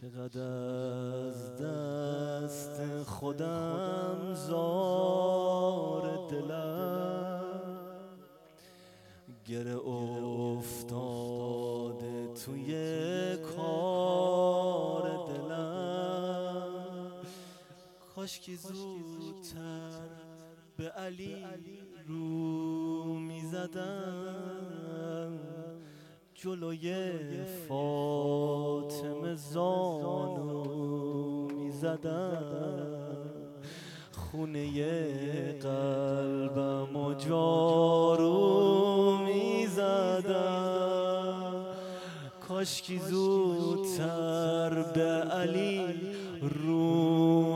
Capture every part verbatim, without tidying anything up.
چقدر از دست خودم زار دلم گره افتاده توی کار دلم. کاشکی زودتر به علی رو میزدم، جلوی فاطمه زانو میزدم، خونه قلبم و جارو میزدم. کاشکی زودتر به علی رو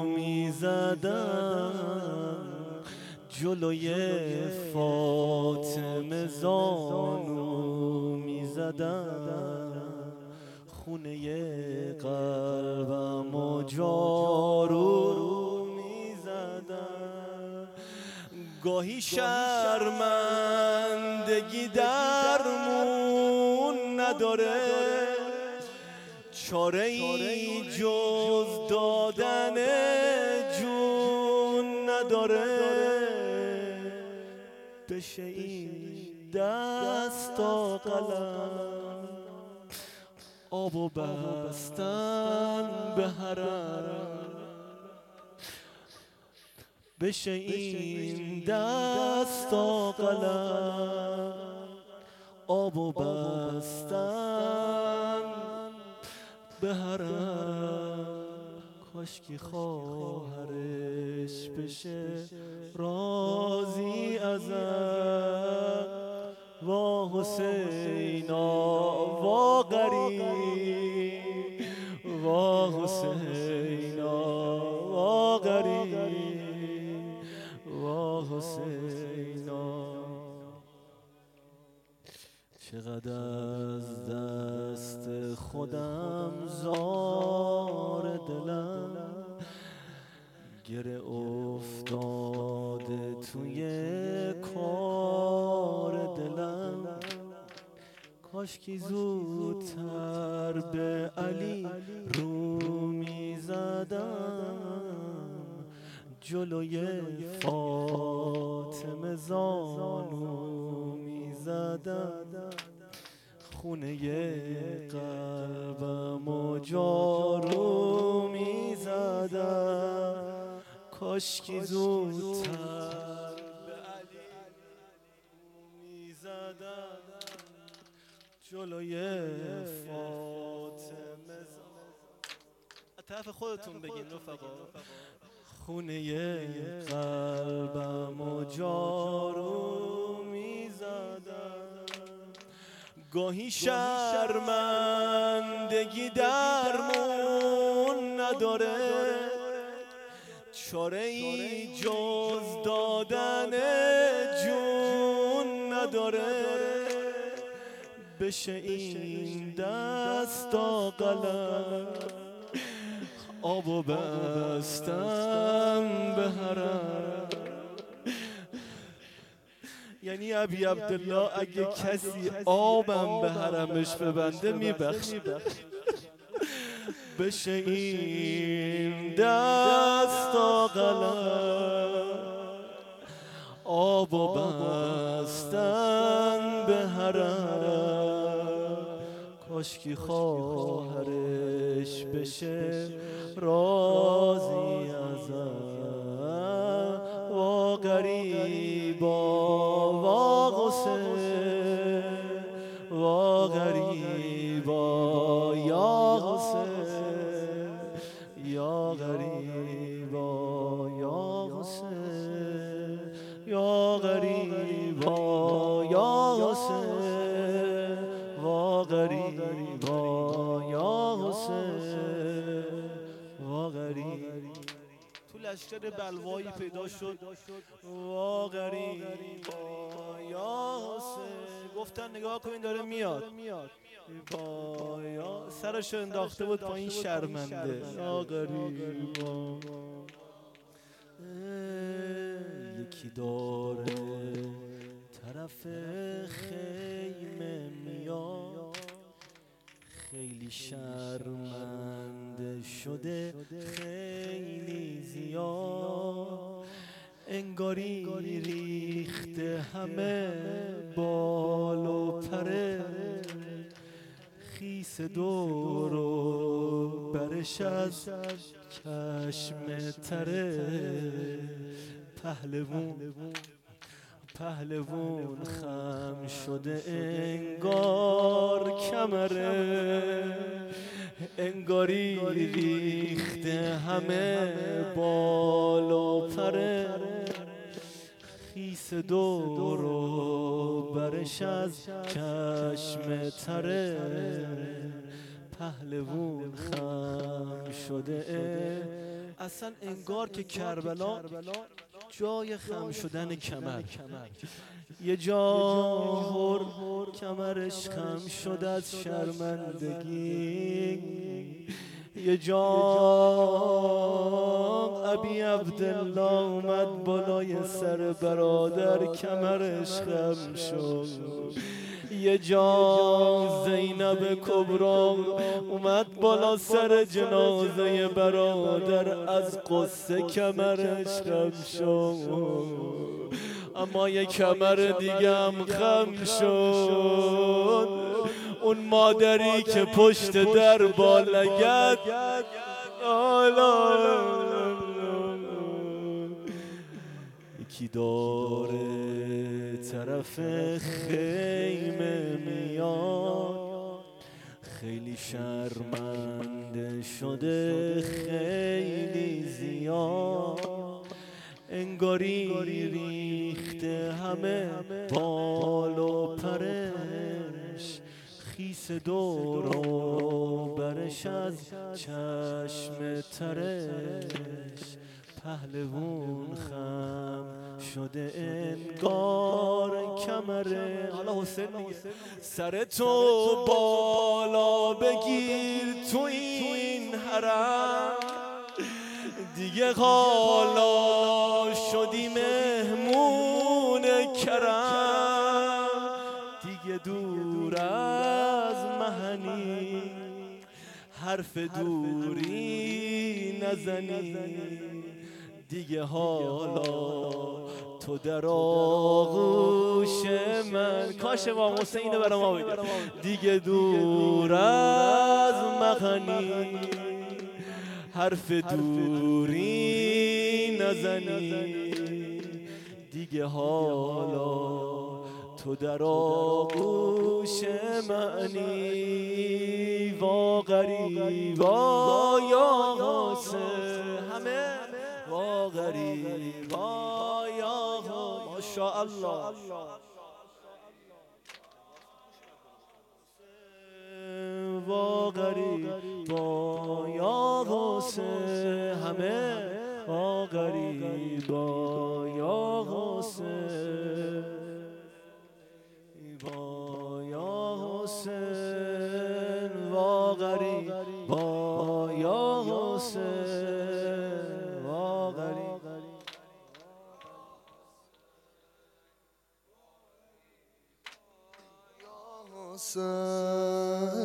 میزدم، جلوی فاطمه زانو میزدم، خونه قلبم و جارو میزدم. گاهی شرمندگی درمون نداره، چاره ای جز دادن جون نداره، بشه این دستا قلم آب و بستن به حرم، بشه این دستا قلم آب و بستن به حرم. کاشکی خواهرش بشه راضی ازم، وا حسینا وا غریب، وا حسینا وا غریب، وا حسینا. چقدر از دست خودم زار دلم گره افتاده توی کار دلم. کاشکی زودتر به علی رو میزدم، جلوی فاطمه زانو میزدم، خونه قلبم و جارو میزدم. کاشکی زودتر به علی میزدم، جلوی فاطمه زانو. طرف خودتون بگین رفقا. خونه قلبم و جارو میزدم. گاهی شرمندگی درمون نداره، چاره ای جز دادن جون نداره، بشه این دستا قلم آب و بستن به حرم. یعنی ابی عبدالله اگه کسی آبم به حرمش ببنده میبخشه، بشه این دستا قلم آب و بستن به حرم. کاشکی خواهرش بشه راضی ازم، وا غریبا وا حسین، وا غریبا یا حسین، یا غریبا یا حسین، یا غریبا یا حسین، وا غریبا یا حسین، وا غریب. تو لشکر بلوایی پیدا شد، وا غریبا یا حسین. گفتن نگاه کنین داره میاد، با یا سرشو انداخته بود پایین شرمنده، یا غریبا. یکی داره طرف خیمه میاد، خیلی شرمنده شده خیلی زیاد، انگاری ریخته همه بال و پره، خیس دور و برش از چشم تره، پهلوون پهلوون خم شده انگار کمره، انگاری ریخته همه بال و پره، خیس دور و برش از چشم تره، پهلوون خم شده. اصلا انگار که کربلا جای خم شدن کمر، یه جا کمرش خم شد از شرمندگی، یه جا ابی عبدالله اومد بالای سر برادر کمرش خم شد، یه جا زینب کبرا اومد بالا سر جنازه برادر از قصه کمرش خم شد، اما یه کمر دیگه هم خم شد، اون مادری که پشت در با لگد یکی داره طرف خیمه میاد، خیلی شرمنده شده خیلی زیاد، انگاری ریخته همه بال و پرش، خیس دور و برش از چشم ترش، پهلوون خم شده انگار کمره. حالا حسین میگه سر تو بالا بگیر تو این حرم، دیگه حالا شدی مهمون کرم، دیگه دور از مهنی حرف دوری نزنی، دیگه حالا تو در آغوش من. کاش ما حسین برای ما بگه دیگه دور از مغنی حرف دوری نزنی، دیگه حالا تو در آغوش منی. وا غریبا یا حسین، همه وا غریبا یا حسین، ماشاءالله وا غریبا یا حسین، همه وا غریبا یا حسین، وا یا حسین وا غریبا یا حسین، وا غریبا یا حسین.